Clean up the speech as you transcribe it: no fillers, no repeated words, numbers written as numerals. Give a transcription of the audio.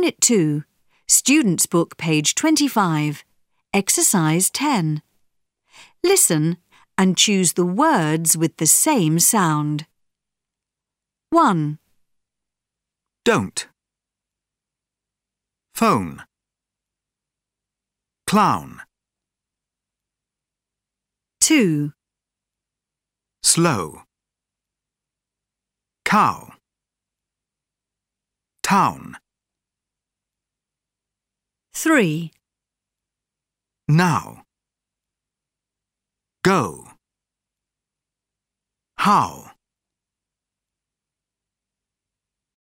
Unit 2, Students' Book, page 25, Exercise 10. Listen and choose the words with the same sound. 1. Don't. Phone. Clown. 2. Slow. Cow. Town. 3. Now. Go. How.